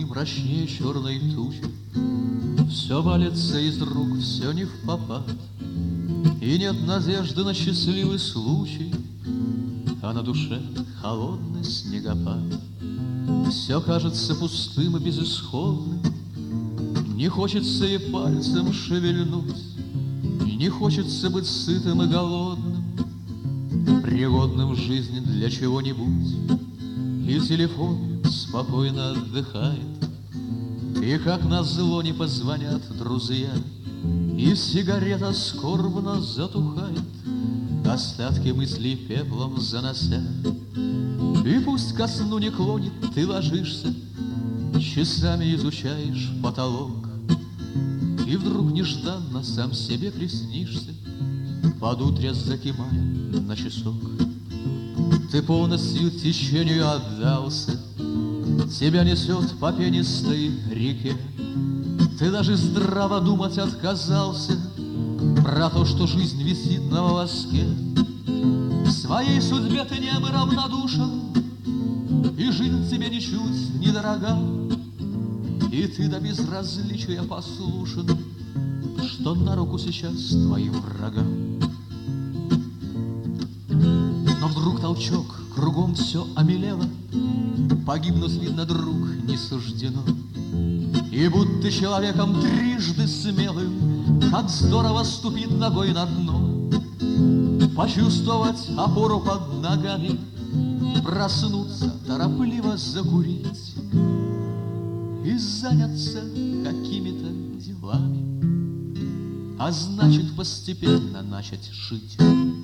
мрачнее черной тучи. Все валится из рук, все не впопад, и нет надежды на счастливый случай, а на душе холодный снегопад. Все кажется пустым и безысходным, не хочется и пальцем шевельнуть, не хочется быть сытым и голодным, пригодным в жизни для чего-нибудь. И телефон спокойно отдыхает, и как назло не позвонят друзья, и сигарета скорбно затухает, остатки мыслей пеплом занося. И пусть ко сну не клонит, ты ложишься, часами изучаешь потолок, и вдруг нежданно сам себе приснишься под утре закимая на часок. Ты полностью течению отдался, тебя несет по пенистой реке. Ты даже здраво думать отказался про то, что жизнь висит на волоске. Своей судьбе ты нем и равнодушен, и жизнь тебе ничуть не дорога, и ты до безразличия послушен, что на руку сейчас твоим врагам. Но вдруг толчок, кругом все омелело, погибнуть, видно, друг, не суждено. И будто человеком трижды смелым, как здорово ступить ногой на дно, почувствовать опору под ногами, проснуться, торопливо закурить и заняться какими-то делами, а значит, постепенно начать жить.